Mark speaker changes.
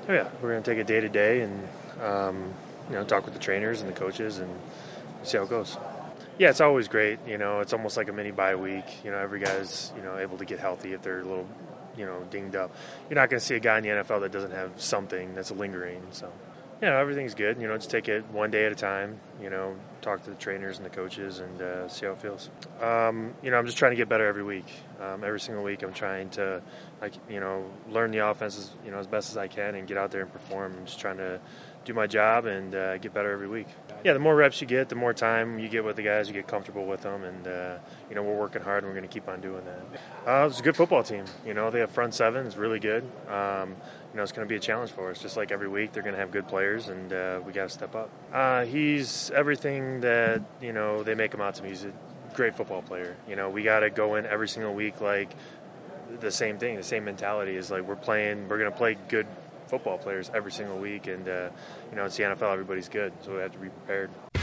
Speaker 1: Oh yeah, we're going to take it day to day and talk with the trainers and the coaches and see how it goes. Yeah, it's always great. It's almost like a mini bye week. Every guy's able to get healthy if they're a little dinged up. You're not going to see a guy in the NFL that doesn't have something that's lingering. So everything's good. Just take it one day at a time. Talk to the trainers and the coaches and see how it feels. I'm just trying to get better every week. Every single week, I'm trying to, learn the offense as best as I can and get out there and perform. I'm just trying to do my job and get better every week. Yeah, the more reps you get, the more time you get with the guys, you get comfortable with them, and we're working hard and we're going to keep on doing that. It's a good football team. They have front seven, it's really good. It's going to be a challenge for us. Just like every week, they're going to have good players, and we got to step up. He's everything that they make him out to be. He's a great football player. We got to go in every single week like the same thing. The same mentality is like we're going to play good football players every single week, and it's the NFL. Everybody's good, so we have to be prepared.